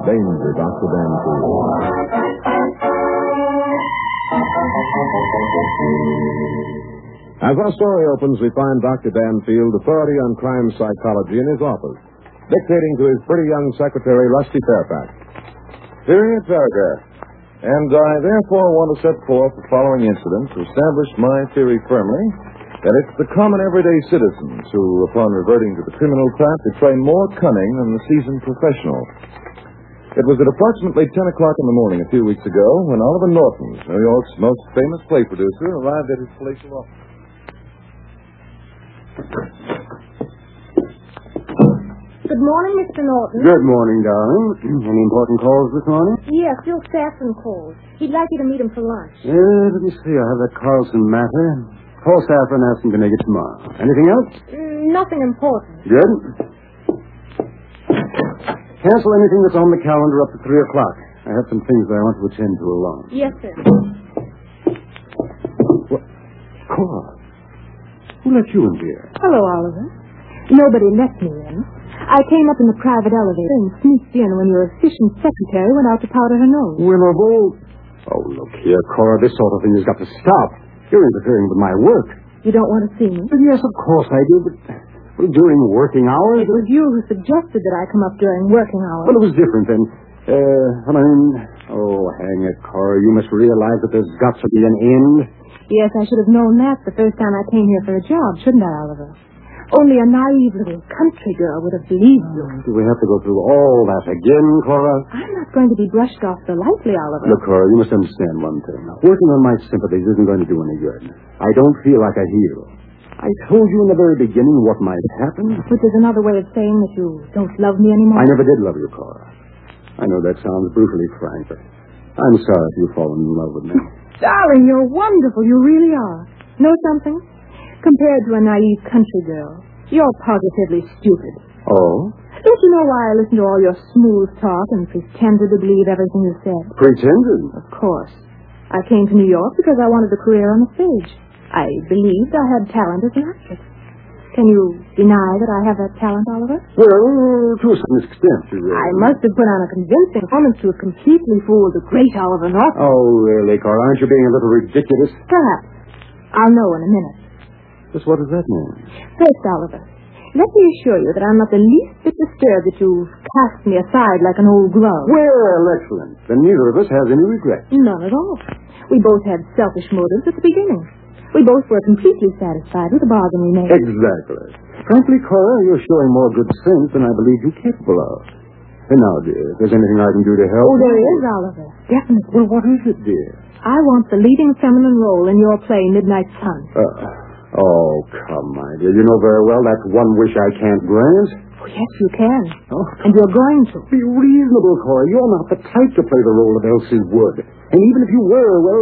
danger, Dr. Danfield. As our story opens, we find Dr. Danfield, authority on crime psychology, in his office, dictating to his pretty young secretary, Rusty Fairfax. Period paragraph. And I therefore want to set forth the following incident to establish my theory firmly that it's the common everyday citizens who, upon reverting to the criminal craft, betray more cunning than the seasoned professional. It was at approximately 10 o'clock in the morning a few weeks ago when Oliver Norton, New York's most famous play producer, arrived at his palatial office. Good morning, Mr. Norton. Good morning, darling. Any important calls this morning? Yes, Phil Saffron called. He'd like you to meet him for lunch. Let me see. I have that Carlson matter. Paul Saffron asked him to make it tomorrow. Anything else? Nothing important. Good. Cancel anything that's on the calendar up to 3 o'clock. I have some things that I want to attend to alone. Yes, sir. What? Cora. Who let you in here? Hello, Oliver. Nobody let me in. I came up in the private elevator and sneaked in when your efficient secretary went out to powder her nose. Well, of all... Oh, look here, Cora. This sort of thing has got to stop. You're interfering with my work. You don't want to see me? Well, yes, of course I do, but during working hours... It was you who suggested that I come up during working hours. Well, it was different then. Oh, hang it, Cora. You must realize that there's got to be an end. Yes, I should have known that the first time I came here for a job, shouldn't I, Oliver? Only a naive little country girl would have believed you. Do we have to go through all that again, Cora? I'm not going to be brushed off so lightly, Oliver. Look, Cora, you must understand one thing. Working on my sympathies isn't going to do any good. I don't feel like a hero. I told you in the very beginning what might happen. Which is another way of saying that you don't love me anymore? I never did love you, Cora. I know that sounds brutally frank, but I'm sorry if you've fallen in love with me. Darling, you're wonderful. You really are. Know something? Compared to a naive country girl, you're positively stupid. Oh? Don't you know why I listened to all your smooth talk and pretended to believe everything you said? Pretended? Of course. I came to New York because I wanted a career on the stage. I believed I had talent as an actress. Can you deny that I have that talent, Oliver? Well, to a certain extent, you really. I must have put on a convincing performance to have completely fooled the great Oliver Norton. Oh, really, Cora? Aren't you being a little ridiculous? Perhaps. I'll know in a minute. Just what does that mean? First, Oliver, let me assure you that I'm not the least bit disturbed that you've cast me aside like an old glove. Well, excellent. Then neither of us has any regrets. None at all. We both had selfish motives at the beginning. We both were completely satisfied with the bargain we made. Exactly. Frankly, Cora, you're showing more good sense than I believe you're capable of. And now, dear, if there's anything I can do to help... Oh, there is, Oliver. Definitely. Well, what is it, dear? I want the leading feminine role in your play, Midnight Sun. Oh, come, my dear. You know very well that's one wish I can't grant. Oh, yes, you can. Oh. And you're going to. Be reasonable, Cora. You're not the type to play the role of Elsie Wood. And even if you were, well...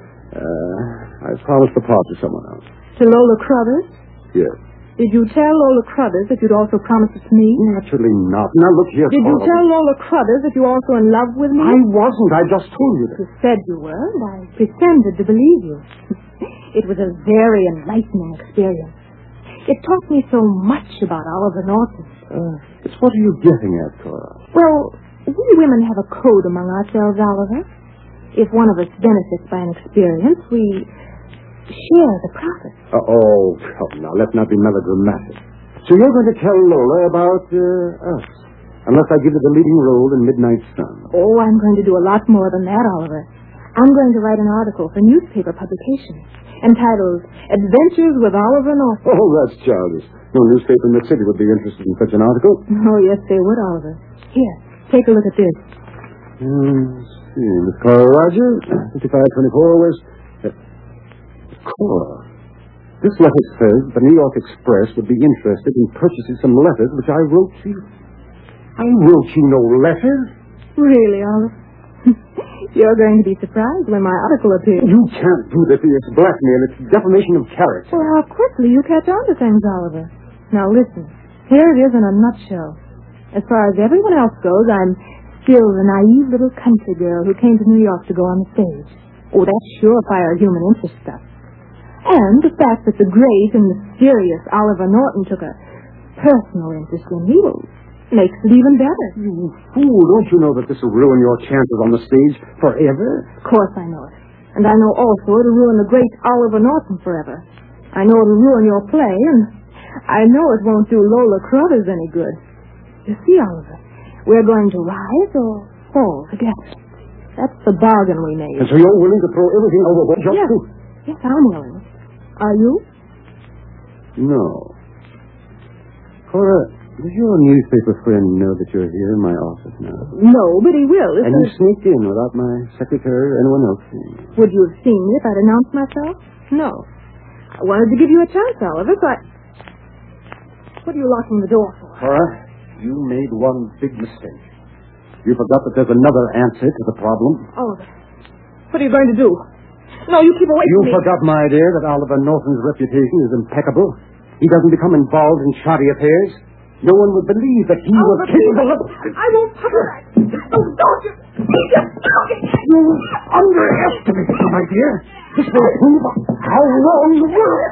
I promised to part to someone else. To Lola Crothers? Yes. Did you tell Lola Crothers that you'd also promised it to me? Naturally not. Now, look here, Did you Cora. tell Lola Crothers that you were also in love with me? I wasn't. I just told you that. You said you were, and I pretended to believe you. It was a very enlightening experience. It taught me so much about Oliver Norton. It's what are you getting at, Cora? Well, we women have a code among ourselves, Oliver. If one of us benefits by an experience, we share the profit. Oh, come now. Let's not be melodramatic. So you're going to tell Lola about us, unless I give her the leading role in Midnight Sun. Oh, I'm going to do a lot more than that, Oliver. I'm going to write an article for newspaper publication entitled Adventures with Oliver Norton. Oh, that's childish. No newspaper in the city would be interested in such an article. Oh, yes, they would, Oliver. Here, take a look at this. Let's see. Miss Cora Rogers, 5524 West... Cora. This letter says the New York Express would be interested in purchasing some letters which I wrote to you. I wrote you no letters. Really, Oliver? You're going to be surprised when my article appears. You can't do this. It's blackmail. It's defamation of character. Well, how quickly you catch on to things, Oliver. Now, listen. Here it is in a nutshell. As far as everyone else goes, I'm still the naive little country girl who came to New York to go on the stage. Oh, that's surefire human interest stuff. And the fact that the great and mysterious Oliver Norton took a personal interest in me, well, Makes it even better. You fool, don't you know that this will ruin your chances on the stage forever? Of course I know it. And I know also it'll ruin the great Oliver Norton forever. I know it'll ruin your play, and I know it won't do Lola Carruthers any good. You see, Oliver, we're going to rise or fall together. That's the bargain we made. And so you're willing to throw everything overboard just Yes. to... Yes, I'm willing. Are you? No. Cora, does your newspaper friend know that you're here in my office now? No, but he will. And you sneaked in without my secretary or anyone else seeing. Would you have seen me if I'd announced myself? No. I wanted to give you a chance, Oliver, but... What are you locking the door for? Cora, you made one big mistake. You forgot that there's another answer to the problem. Oliver, what are you going to do? No, you keep away from me. You forgot my idea that Oliver Norton's reputation is impeccable. He doesn't become involved in shoddy affairs. No one would believe that he was capable of... I won't touch her. Oh, don't you. You underestimate me, my dear. This will prove how wrong you were.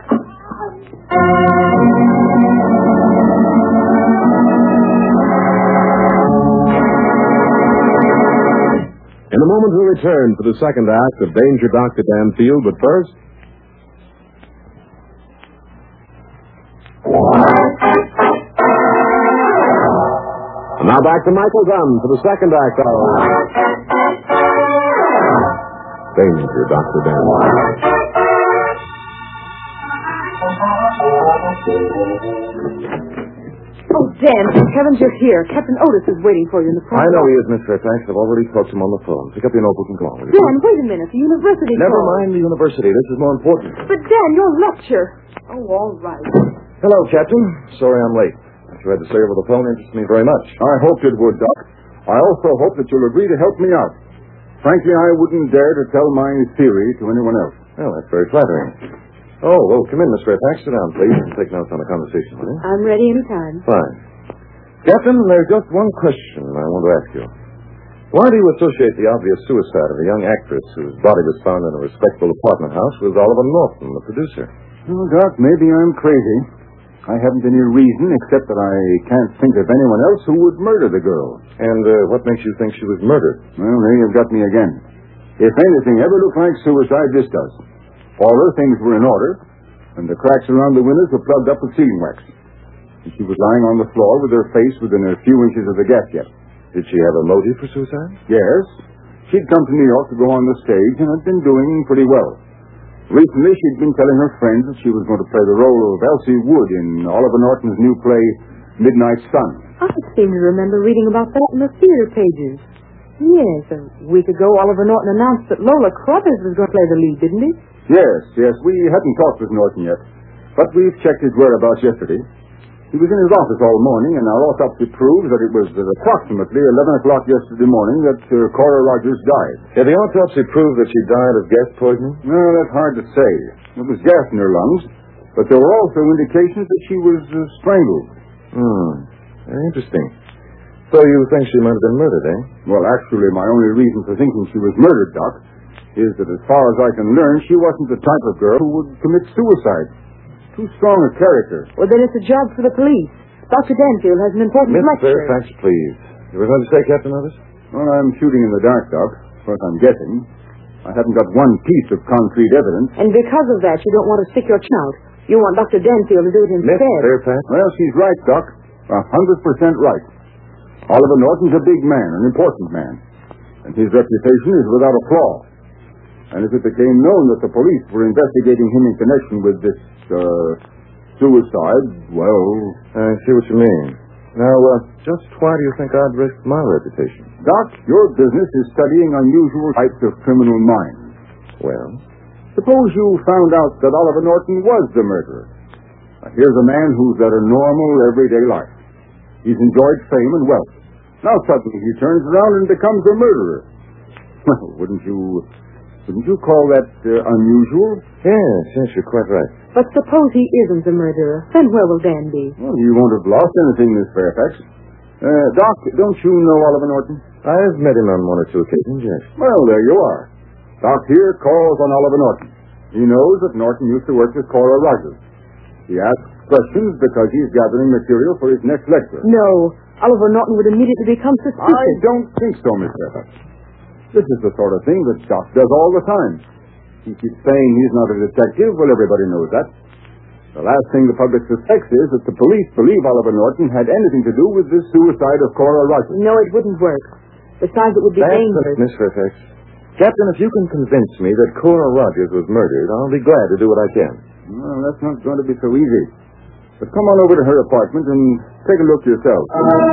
In a moment, we'll return for the second act of Danger Dr. Danfield, but first... And now back to Michael Dunn for the second act of Danger Dr. Danfield. Oh, Dan, heavens, you're here. Captain Otis is waiting for you in the front. I know he is, Miss Fairfax. I've already talked to him on the phone. Pick up your notebook and go on with it. Dan, wait a minute. The university Never called. mind the university. This is more important. But, Dan, your lecture. Oh, all right. Hello, Captain. Sorry I'm late. What you had to say over the phone interests me very much. I hoped it would, Doc. I also hope that you'll agree to help me out. Frankly, I wouldn't dare to tell my theory to anyone else. Well, that's very flattering. Oh, well, come in, Miss Fairfax. Sit down, please, and take notes on the conversation, will you? I'm ready anytime. Fine. Captain, there's just one question I want to ask you. Why do you associate the obvious suicide of a young actress whose body was found in a respectable apartment house with Oliver Norton, the producer? Well, Doc, maybe I'm crazy. I haven't any reason except that I can't think of anyone else who would murder the girl. And what makes you think she was murdered? Well, there you've got me again. If anything ever looked like suicide, this does. All her things were in order, and the cracks around the windows were plugged up with sealing wax. And she was lying on the floor with her face within a few inches of the gas jet. Did she have a motive for suicide? Yes. She'd come to New York to go on the stage and had been doing pretty well. Recently, she'd been telling her friends that she was going to play the role of Elsie Wood in Oliver Norton's new play, Midnight Sun. I seem to remember reading about that in the theater pages. Yes, a week ago, Oliver Norton announced that Lola Carruthers was going to play the lead, didn't he? Yes. We hadn't talked with Norton yet, but we've checked his whereabouts yesterday. He was in his office all morning, and our autopsy proves that it was at approximately 11 o'clock yesterday morning that Cora Rogers died. Did the autopsy prove that she died of gas poisoning? No, that's hard to say. There was gas in her lungs, but there were also indications that she was strangled. Very interesting. So you think she might have been murdered, eh? Well, actually, my only reason for thinking she was murdered, Doc, is that as far as I can learn, she wasn't the type of girl who would commit suicide. Too strong a character. Well, then it's a job for the police. Dr. Danfield has an important Miss lecture. Fairfax, please. You were going to say, Captain Otis? Well, I'm shooting in the dark, Doc. As far as I'm guessing. I haven't got one piece of concrete evidence. And because of that, you don't want to stick your chin out. You want Dr. Danfield to do it Miss instead. Fairfax? Well, she's right, Doc. 100% right. Oliver Norton's a big man, an important man. And his reputation is without a flaw. And if it became known that the police were investigating him in connection with this, suicide, well... I see what you mean. Now, just why do you think I'd risk my reputation? Doc, your business is studying unusual types of criminal minds. Well? Suppose you found out that Oliver Norton was the murderer. Now, here's a man who's led a normal, everyday life. He's enjoyed fame and wealth. Now suddenly he turns around and becomes a murderer. Well, wouldn't you call that unusual? Yes, you're quite right. But suppose he isn't the murderer. Then where will Dan be? Well, you won't have lost anything, Miss Fairfax. Doc, don't you know Oliver Norton? I've met him on one or two occasions, yes. Well, there you are. Doc here calls on Oliver Norton. He knows that Norton used to work with Cora Rogers. He asks questions because he's gathering material for his next lecture. No. Oliver Norton would immediately become I suspicious. don't think so, Miss Fairfax. This is the sort of thing that Doc does all the time. He keeps saying he's not a detective. Well, everybody knows that. The last thing the public suspects is that the police believe Oliver Norton had anything to do with this suicide of Cora Rogers. No, it wouldn't work. Besides, it would be dangerous. Miss Fairfax. Captain, if you can convince me that Cora Rogers was murdered, I'll be glad to do what I can. Well, that's not going to be so easy. But come on over to her apartment and take a look yourself.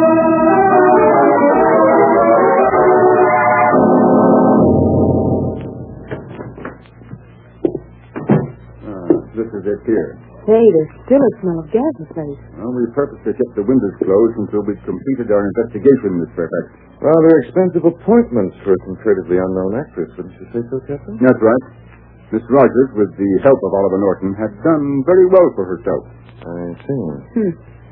This is it here. Hey, there's still a smell of gas in the place. Well, we purposely kept the windows closed until we'd completed our investigation, Miss Fairfax. Rather expensive appointments for a comparatively unknown actress, wouldn't you say so, Captain? That's right. Miss Rogers, with the help of Oliver Norton, had done very well for herself. I see.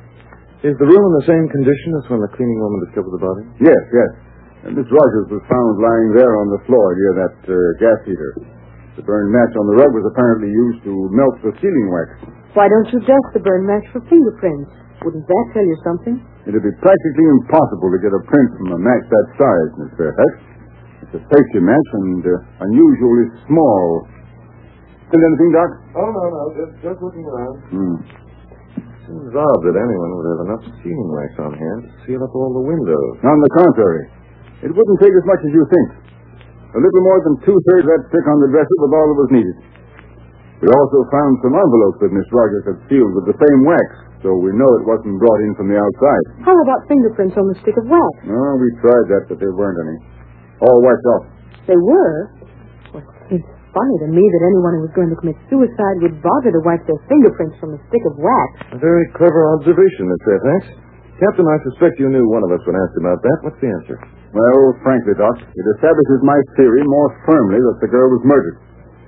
Is the room in the same condition as when the cleaning woman discovered the body? Yes, yes. And Miss Rogers was found lying there on the floor near that gas heater. The burned match on the rug was apparently used to melt the sealing wax. Why don't you dust the burn match for fingerprints? Wouldn't that tell you something? It'd be practically impossible to get a print from a match that size, Miss Fairfax. It's a safety match and unusually small. Still anything, Doc? Oh, no. Just looking around. Seems odd that anyone would have enough sealing wax on hand to seal up all the windows. On the contrary. It wouldn't take as much as you think. A little more than 2/3 of that stick on the dresser was all that was needed. We also found some envelopes that Miss Rogers had sealed with the same wax, so we know it wasn't brought in from the outside. How about fingerprints on the stick of wax? No, we tried that, but there weren't any. All wiped off. They were? Well, it's funny to me that anyone who was going to commit suicide would bother to wipe their fingerprints from a stick of wax. A very clever observation, Miss Fairfax. Captain, I suspect you knew one of us would ask about that. What's the answer? Well, frankly, Doc, it establishes my theory more firmly that the girl was murdered.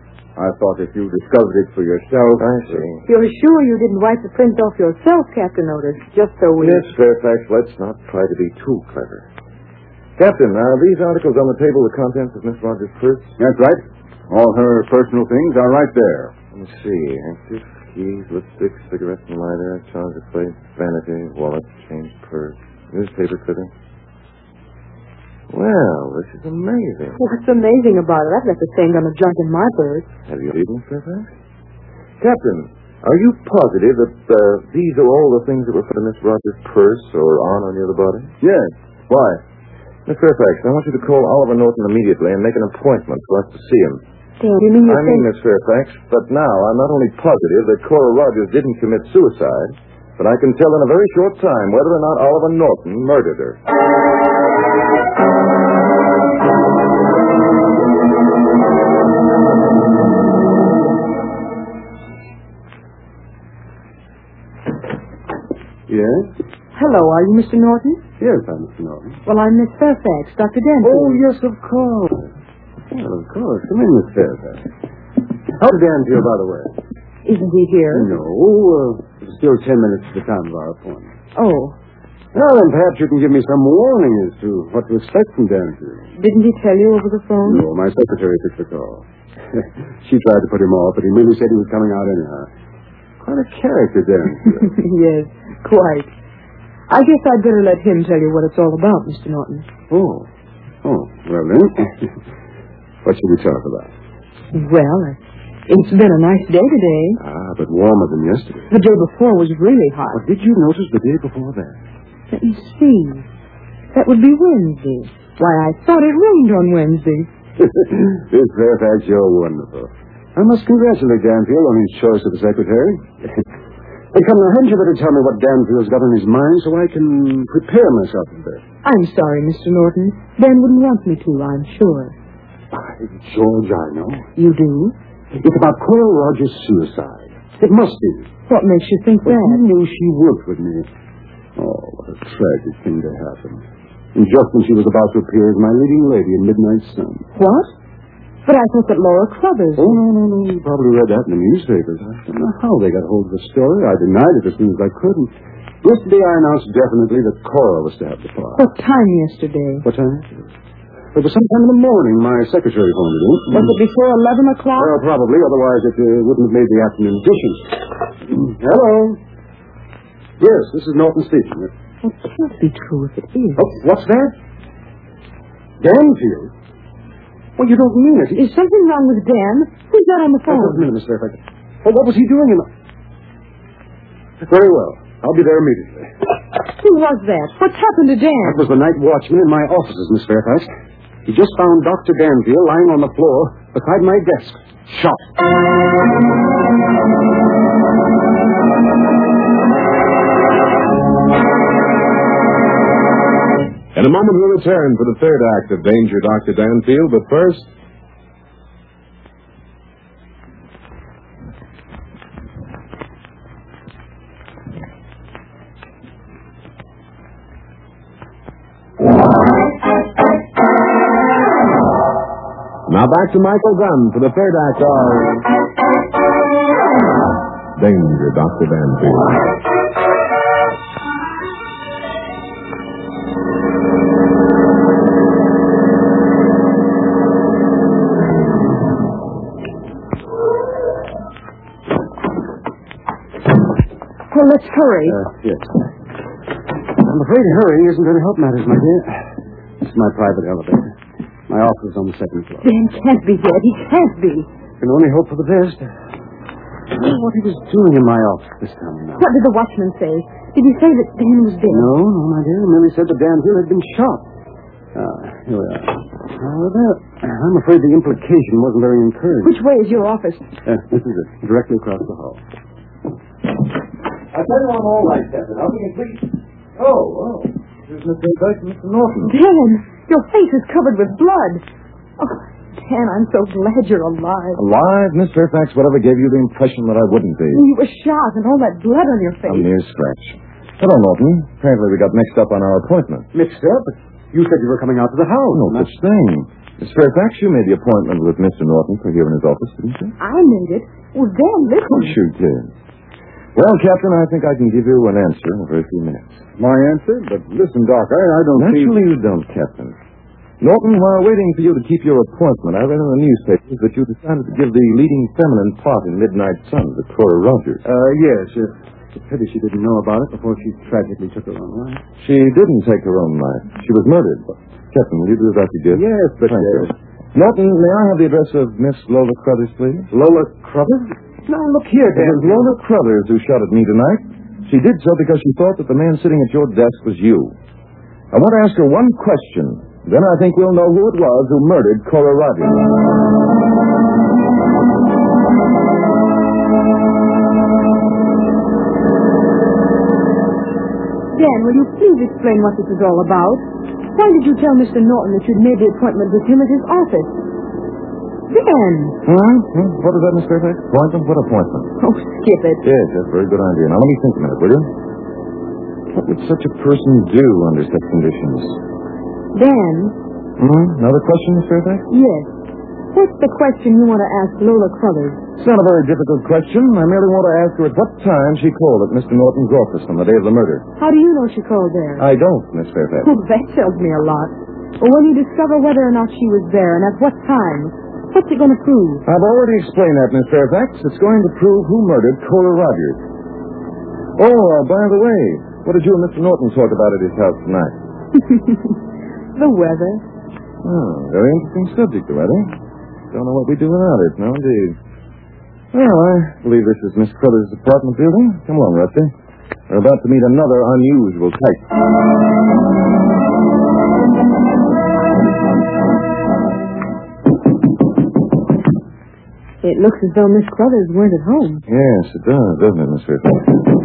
I thought if you discovered it for yourself... I see. You're sure you didn't wipe the print off yourself, Captain Otis, just so we... Miss Fairfax, let's not try to be too clever. Captain, are these articles on the table the contents of Miss Rogers' purse? That's right. All her personal things are right there. Let me see. Handkerchief, keys, lipstick, cigarettes and lighter, charger plate, vanity, wallet, change, purse, newspaper clipping. Well, this is amazing. What's amazing about it? I've left the same gun of junk in my purse. Have you eaten, Miss Fairfax? Captain, are you positive that these are all the things that were put in Miss Rogers' purse or on or near the body? Yes. Why? Miss Fairfax, I want you to call Oliver Norton immediately and make an appointment for us to see him. Dad, you mean I mean, Miss Fairfax, but now I'm not only positive that Cora Rogers didn't commit suicide, but I can tell in a very short time whether or not Oliver Norton murdered her. Yes? Hello, are you Mr. Norton? Yes, I'm Mr. Norton. Well, I'm Miss Fairfax, Dr. Danforth. Oh, yes, of course. Well, of course. Come in, Miss Fairfax. How's Dan here, by the way? Isn't he here? No, it's still 10 minutes to the time of our appointment. Oh. Well, then perhaps you can give me some warning as to what to expect from Danfield. Didn't he tell you over the phone? No, my secretary took the call. She tried to put him off, but he merely said he was coming out anyhow. Quite a character, Danfield. Yes, quite. I guess I'd better let him tell you what it's all about, Mr. Norton. Oh, well then. What should we talk about? Well, it's been a nice day today. Ah, but warmer than yesterday. The day before was really hot. What did you notice the day before that? Let me see. That would be Wednesday. Why, I thought it rained on Wednesday. Miss Fairfax, you're wonderful. I must congratulate Danfield on his choice of a secretary. Hey, come now, hadn't you better tell me what Danfield's got on his mind so I can prepare myself a bit? I'm sorry, Mr. Norton. Dan wouldn't want me to, I'm sure. By George, I know. You do? It's about Cora Rogers' suicide. It must be. What makes you think But that? you knew she worked with me. Oh, what a tragic thing to happen. And just when she was about to appear as my leading lady in Midnight Sun. What? But I thought that Laura Crothers... Oh, no. You probably read that in the newspapers. I don't know how they got hold of the story. I denied it as soon as I could. And yesterday I announced definitely that Cora was to have the part. What time yesterday? What time? It was sometime in the morning. My secretary phoned it in. Was it before 11 o'clock? Well, probably. Otherwise it wouldn't have made the afternoon edition. Hello? Yes, this is Norton speaking. It can't be true if it is. Oh, what's that? Danfield? Well, you don't mean it. Is something wrong with Dan? Who's that on the phone? Just a minute, Miss Fairfax. Well, what was he doing in the... Very well. I'll be there immediately. Who was that? What's happened to Dan? That was the night watchman in my offices, Miss Fairfax. He just found Dr. Danfield lying on the floor beside my desk, shot. In a moment, we'll return for the third act of Danger, Dr. Danfield, but first... Now back to Michael Gunn for the third act of Danger, Dr. Danfield. Well, let's hurry. Yes. I'm afraid hurrying isn't going to help matters, my dear. This is my private elevator. My office is on the second floor. Dan can't be dead. He can't be. Can only hope for the best. I don't know what he was doing in my office this time now. What did the watchman say? Did he say that Dan was dead? No, my dear. He merely said that Danfield had been shot. Here we are. I'm afraid the implication wasn't very encouraging. Which way is your office? This is it. Directly across the hall. I tell you I'm all right, Captain. How can you please? Oh. Here's Mr. Fairfax and Mr. Norton. Dan, your face is covered with blood. Oh, Dan, I'm so glad you're alive. Alive, Miss Fairfax? Whatever gave you the impression that I wouldn't be? You were shot and all that blood on your A face. mere scratch. Hello, Norton. Apparently we got mixed up on our appointment. Mixed up? You said you were coming out to the house. No such thing. Miss Fairfax, you made the appointment with Mr. Norton for here in his office, didn't you? I made it. Well, Dan, Of listen. course you did. Well, Captain, I think I can give you an answer in a very few minutes. My answer? But listen, Doc, I don't see... Naturally you don't, Captain. Norton, while waiting for you to keep your appointment, I read in the newspapers that you decided to give the leading feminine part in Midnight Sun to Cora Rogers. Yes. It's a pity she didn't know about it before she tragically took her own life. She didn't take her own life. She was murdered. Captain, will you do as you did? Yes, but... Thank you. Norton, may I have the address of Miss Lola Crothers, please? Lola Crothers? Now, look here, It Dan. was Lola Crothers who shot at me tonight. She did so because she thought that the man sitting at your desk was you. I want to ask her one question. Then I think we'll know who it was who murdered Cora Rogers. Dan, will you please explain what this is all about? Why did you tell Mr. Norton that you'd made the appointment with him at his office? Dan! What is that, Miss Fairfax? Appointment? What appointment? Oh, skip it. Yes, that's a very good idea. Now, let me think a minute, will you? What would such a person do under such conditions? Dan? Another question, Miss Fairfax? Yes. What's the question you want to ask Lola Crothers? It's not a very difficult question. I merely want to ask her at what time she called at Mr. Norton's office on the day of the murder. How do you know she called there? I don't, Miss Fairfax. Oh, that tells me a lot. Well, when you discover whether or not she was there and at what time, what's it going to prove? I've already explained that, Miss Fairfax. It's going to prove who murdered Cora Rogers. Oh, by the way, what did you and Mr. Norton talk about at his house tonight? The weather. Oh, very interesting subject, the weather. Don't know what we do without it, no, indeed. Well, I believe this is Miss Crothers' apartment building. Come along, Rusty. We're about to meet another unusual type. It looks as though Miss Crothers weren't at home. Yes, it does, doesn't it, Miss Fairfax?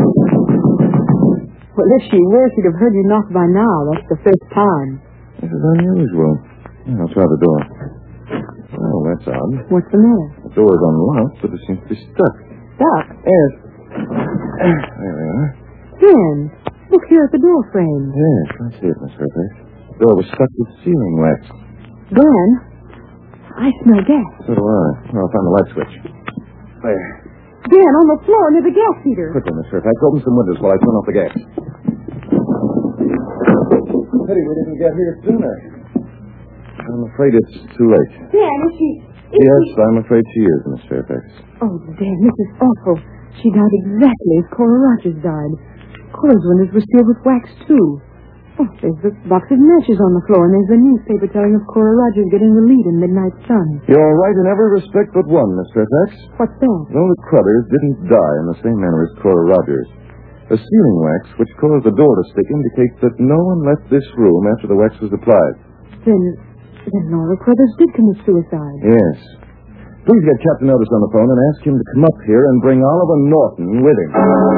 Well, if she were, she'd have heard you knock by now. That's the first time. This is unusual. Yeah, I'll try the door. Oh, that's odd. What's the matter? The door is unlocked, but it seems to be stuck. Stuck? Yes. There we are. Dan, look here at the door frame. Yes, I see it, Miss Fairfax. The door was stuck with sealing wax. Glenn, I smell gas. So do I. I'll find the light switch. There. Dan, on the floor near the gas heater. Quickly, Miss Fairfax. Open some windows while I turn off the gas. Pity we didn't get here sooner. I'm afraid it's too late. Dan, is she... Yes, I'm afraid she is, Miss Fairfax. Oh, Dan, this is awful. She died exactly as Cora Rogers died. Cora's windows were sealed with wax, too. Oh, there's the box of matches on the floor, and there's the newspaper telling of Cora Rogers getting the lead in Midnight Sun. You're right in every respect but one, Miss Fairfax. What's that? Lola Crothers didn't die in the same manner as Cora Rogers. The sealing wax, which caused the door to stick, indicates that no one left this room after the wax was applied. Then Laura Crothers did commit suicide. Yes. Please get Captain Otis on the phone and ask him to come up here and bring Oliver Norton with him.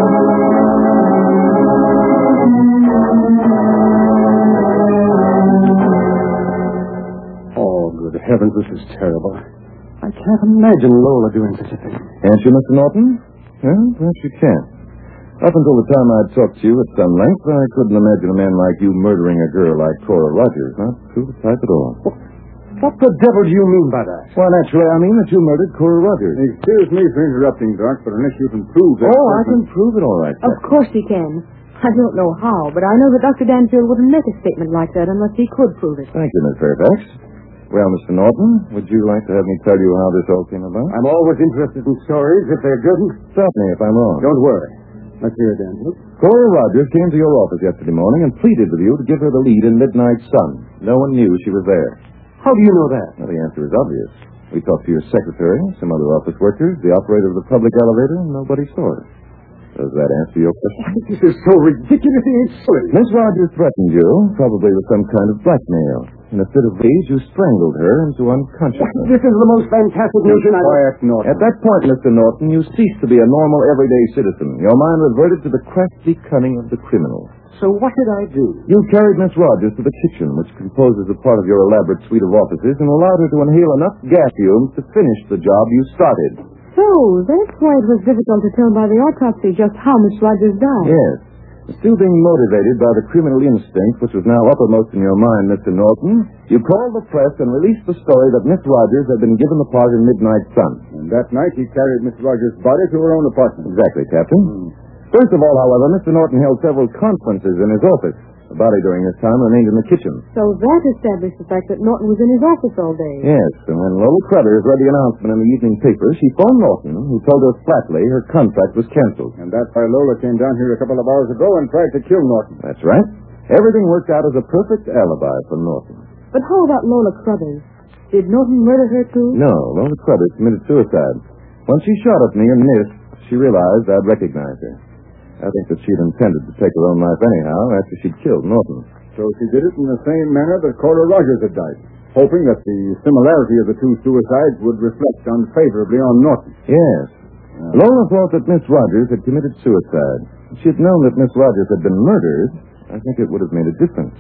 Oh, good heavens, this is terrible. I can't imagine Lola doing such a thing. Can't you, Mr. Norton? Well, perhaps you can't. Up until the time I'd talked to you at some length, I couldn't imagine a man like you murdering a girl like Cora Rogers. Not true the type at all. What the devil do you mean by that? Well, naturally, I mean that you murdered Cora Rogers. Excuse me for interrupting, Doc, but unless you can prove that... Oh, I can prove it all right, Of course he can. I don't know how, but I know that Dr. Danfield wouldn't make a statement like that unless he could prove it. Thank you, Miss Fairfax. Well, Mr. Norton, would you like to have me tell you how this all came about? I'm always interested in stories if they're good. Stop me if I'm wrong. Don't worry. Let's hear it, Danfield. Cora Rogers came to your office yesterday morning and pleaded with you to give her the lead in Midnight Sun. No one knew she was there. How do you know that? Well, the answer is obvious. We talked to your secretary, some other office workers, the operator of the public elevator, and nobody saw her. Does that answer your question? This is so ridiculously absurd. Miss Rogers threatened you, probably with some kind of blackmail. In a fit of rage, you strangled her into unconsciousness. This is the most fantastic notion I've... Quiet, Norton. At that point, Mr. Norton, you ceased to be a normal, everyday citizen. Your mind reverted to the crafty cunning of the criminal. So what did I do? You carried Miss Rogers to the kitchen, which composes a part of your elaborate suite of offices, and allowed her to inhale enough gas fumes to finish the job you started. So, that's why it was difficult to tell by the autopsy just how Miss Rogers died. Yes. Still being motivated by the criminal instinct which was now uppermost in your mind, Mr. Norton, you called the press and released the story that Miss Rogers had been given the part in Midnight Sun. And that night he carried Miss Rogers' body to her own apartment. Exactly, Captain. First of all, however, Mr. Norton held several conferences in his office. The body during this time remained in the kitchen. So that established the fact that Norton was in his office all day. Yes, and when Lola Crothers read the announcement in the evening paper, she phoned Norton, who told her flatly her contract was canceled. And that's why Lola came down here a couple of hours ago and tried to kill Norton. That's right. Everything worked out as a perfect alibi for Norton. But how about Lola Crothers? Did Norton murder her, too? No, Lola Crothers committed suicide. When she shot at me and missed, she realized I'd recognize her. I think that she'd intended to take her own life anyhow after she'd killed Norton. So she did it in the same manner that Cora Rogers had died, hoping that the similarity of the two suicides would reflect unfavorably on Norton. Yes. Lola thought that Miss Rogers had committed suicide. If she had known that Miss Rogers had been murdered, I think it would have made a difference.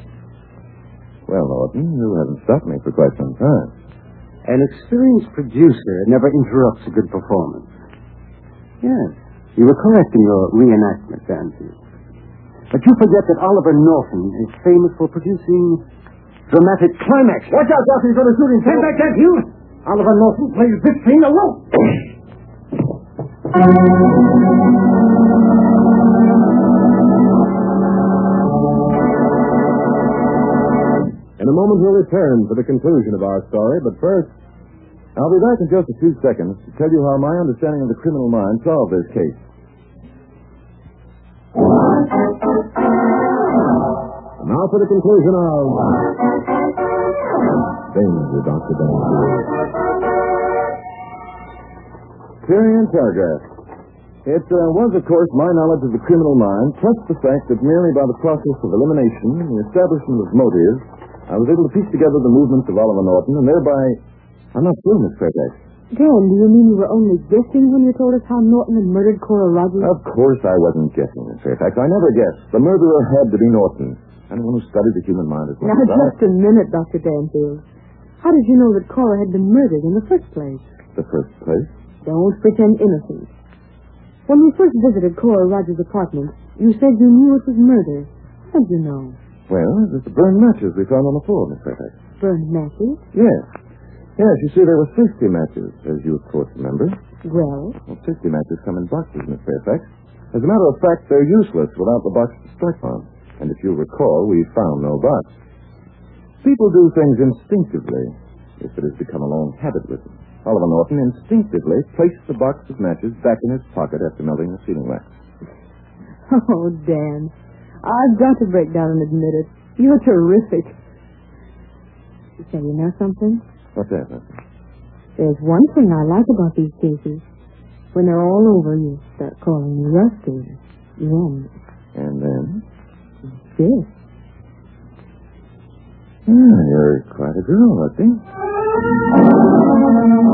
Well, Norton, you haven't stopped me for quite some time. An experienced producer never interrupts a good performance. Yes. You were correct in your reenactment, Danfield. But you forget that Oliver Norton is famous for producing dramatic climax. Watch out, Doc, he's going to shoot him. Stand back, Danfield. Oliver Norton plays this thing alone. In a moment, we'll return for the conclusion of our story, but first, I'll be back in just a few seconds to tell you how my understanding of the criminal mind solved this case. Now for the conclusion of Danger, Dr. Danfield. Period paragraph. It was, of course, my knowledge of the criminal mind, plus the fact that merely by the process of elimination and the establishment of motives, I was able to piece together the movements of Oliver Norton, and thereby... I'm not sure, Miss Fairfax. Dan, do you mean you were only guessing when you told us how Norton had murdered Cora Rogers? Of course I wasn't guessing, Miss Fairfax. I never guessed. The murderer had to be Norton. Anyone who studied the human mind as well Now, as I... just a minute, Dr. Danfield. How did you know that Cora had been murdered in the first place? The first place? Don't pretend innocence. When you first visited Cora Rogers' apartment, you said you knew it was murder. How did you know? Well, it was the burned matches we found on the floor, Miss Fairfax. Burned matches? Yes. Yes, you see, there were safety matches, as you, of course, remember. Well? Well, safety matches come in boxes, Miss Fairfax. As a matter of fact, they're useless without the box to strike on. And if you recall, we found no box. People do things instinctively, if it has become a long habit with them. Oliver Norton instinctively placed the box of matches back in his pocket after melting the sealing wax. Oh, Dan, I've got to break down and admit it. You're terrific. Say, you know something? What's that, Leslie? There's one thing I like about these cases. When they're all over, you start calling me Rusty. Then. And then? This. You're quite a girl, Leslie.